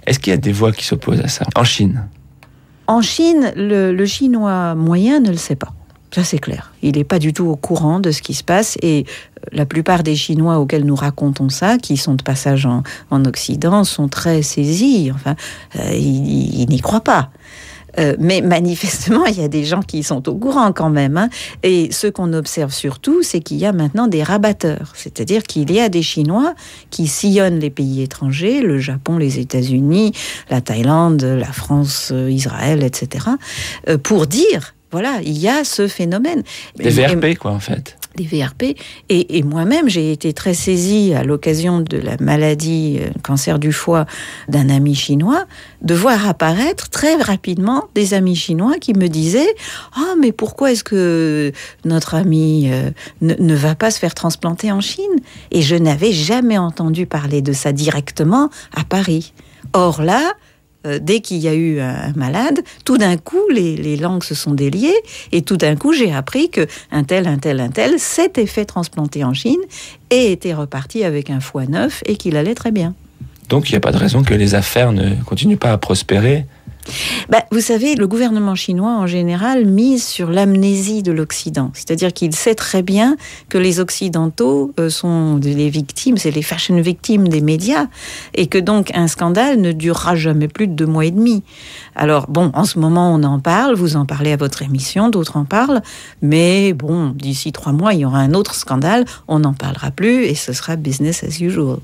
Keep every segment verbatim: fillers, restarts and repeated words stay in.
Est-ce qu'il y a des voix qui s'opposent à ça en Chine ? En Chine, le, le chinois moyen ne le sait pas. Ça, c'est clair. Il n'est pas du tout au courant de ce qui se passe. Et la plupart des Chinois auxquels nous racontons ça, qui sont de passage en, en Occident, sont très saisis. Enfin, euh, ils, ils n'y croient pas. Euh, mais manifestement, il y a des gens qui sont au courant quand même. Hein. Et ce qu'on observe surtout, c'est qu'il y a maintenant des rabatteurs. C'est-à-dire qu'il y a des Chinois qui sillonnent les pays étrangers, le Japon, les États-Unis, la Thaïlande, la France, Israël, et cetera, euh, pour dire, voilà, il y a ce phénomène. Des V R P, quoi, en fait. Des V R P. Et, et moi-même, j'ai été très saisie à l'occasion de la maladie, euh, cancer du foie, d'un ami chinois, de voir apparaître très rapidement des amis chinois qui me disaient « Ah, oh, mais pourquoi est-ce que notre ami euh, ne, ne va pas se faire transplanter en Chine ?» Et je n'avais jamais entendu parler de ça directement à Paris. Or là, dès qu'il y a eu un malade, tout d'un coup, les, les langues se sont déliées et tout d'un coup, j'ai appris qu'un tel, un tel, un tel s'était fait transplanter en Chine et était reparti avec un foie neuf et qu'il allait très bien. Donc, il n'y a pas de raison que les affaires ne continuent pas à prospérer. Ben, vous savez, le gouvernement chinois, en général, mise sur l'amnésie de l'Occident. C'est-à-dire qu'il sait très bien que les Occidentaux euh, sont les victimes, c'est les fashion victimes des médias, et que donc un scandale ne durera jamais plus de deux mois et demi. Alors, bon, en ce moment, on en parle, vous en parlez à votre émission, d'autres en parlent, mais bon, d'ici trois mois, il y aura un autre scandale, on n'en parlera plus, et ce sera business as usual.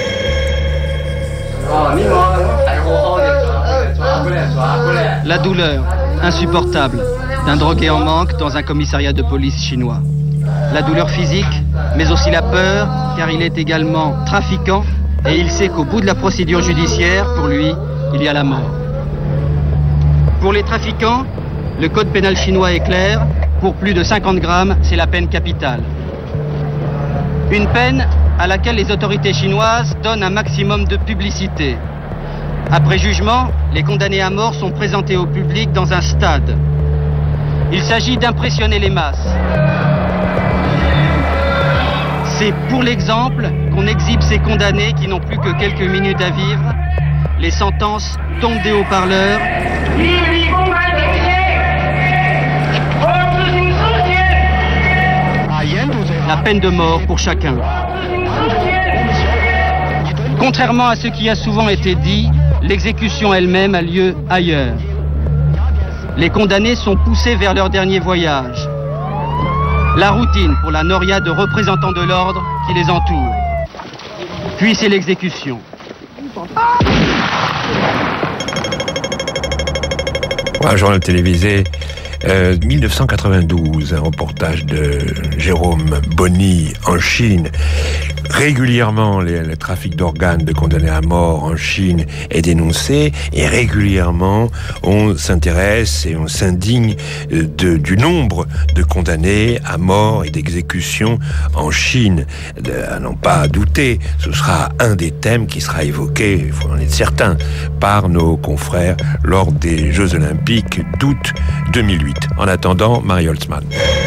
La douleur, insupportable, d'un drogué en manque dans un commissariat de police chinois. La douleur physique, mais aussi la peur, car il est également trafiquant et il sait qu'au bout de la procédure judiciaire, pour lui, il y a la mort. Pour les trafiquants, le code pénal chinois est clair. Pour plus de cinquante grammes, c'est la peine capitale. Une peine à laquelle les autorités chinoises donnent un maximum de publicité. Après jugement, les condamnés à mort sont présentés au public dans un stade. Il s'agit d'impressionner les masses. C'est pour l'exemple qu'on exhibe ces condamnés qui n'ont plus que quelques minutes à vivre. Les sentences tombent des haut-parleurs. La peine de mort pour chacun. Contrairement à ce qui a souvent été dit, l'exécution elle-même a lieu ailleurs. Les condamnés sont poussés vers leur dernier voyage. La routine pour la noria de représentants de l'ordre qui les entoure. Puis c'est l'exécution. Un journal télévisé, euh, dix-neuf cent quatre-vingt-douze, un reportage de Jérôme Bonny en Chine. Régulièrement, les, le trafic d'organes de condamnés à mort en Chine est dénoncé et régulièrement, on s'intéresse et on s'indigne de, du nombre de condamnés à mort et d'exécution en Chine. De, à n'en pas douter, ce sera un des thèmes qui sera évoqué, il faut en être certain, par nos confrères lors des Jeux Olympiques d'août deux mille huit. En attendant, Marie Holtzmann.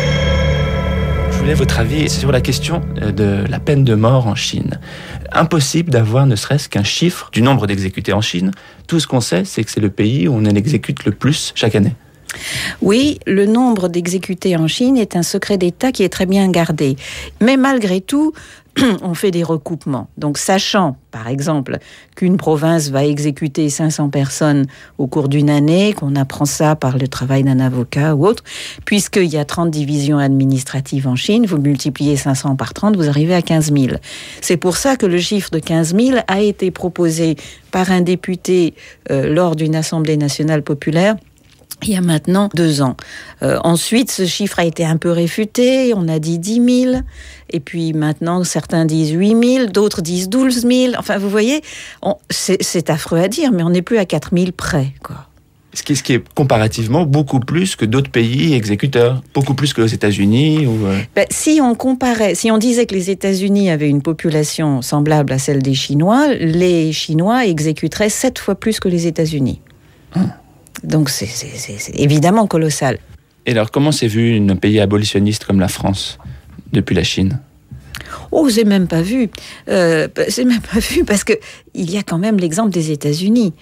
Je voulais votre avis sur la question de la peine de mort en Chine. Impossible d'avoir ne serait-ce qu'un chiffre du nombre d'exécutés en Chine. Tout ce qu'on sait, c'est que c'est le pays où on en exécute le plus chaque année. Oui, le nombre d'exécutés en Chine est un secret d'État qui est très bien gardé. Mais malgré tout, on fait des recoupements. Donc, sachant, par exemple, qu'une province va exécuter cinq cents personnes au cours d'une année, qu'on apprend ça par le travail d'un avocat ou autre, puisqu'il y a trente divisions administratives en Chine, vous multipliez cinq cents par trente, vous arrivez à quinze mille. C'est pour ça que le chiffre de quinze mille a été proposé par un député euh, lors d'une Assemblée nationale populaire il y a maintenant deux ans. Euh, ensuite, ce chiffre a été un peu réfuté, on a dit dix mille, et puis maintenant, certains disent huit mille, d'autres disent douze mille. Enfin, vous voyez, on, c'est, c'est affreux à dire, mais on n'est plus à quatre mille près, quoi. Ce qui, ce qui est comparativement beaucoup plus que d'autres pays exécuteurs, beaucoup plus que aux États-Unis ou euh... ben, si on comparait, si on disait que les États-Unis avaient une population semblable à celle des Chinois, les Chinois exécuteraient sept fois plus que les États-Unis. Hum. Donc c'est, c'est, c'est, c'est évidemment colossal. Et alors, comment s'est vu un pays abolitionniste comme la France depuis la Chine ? Oh, c'est même pas vu. Euh, c'est même pas vu parce que il y a quand même l'exemple des États-Unis.